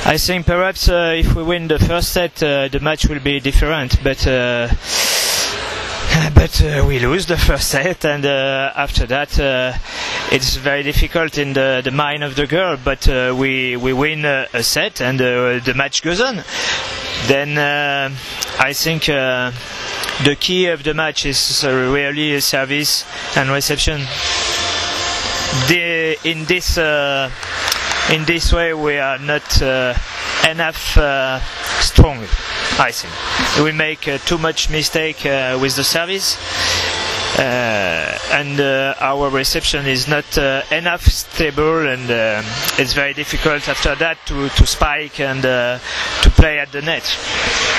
I think perhaps if we win the first set, the match will be different, but we lose the first set, and after that it's very difficult in the mind of the girl, but we win a set, and the match goes on. Then I think the key of the match is really service and reception. In this way we are not enough strong, I think. We make too much mistake with the service, and our reception is not enough stable, and it's very difficult after that to spike and to play at the net.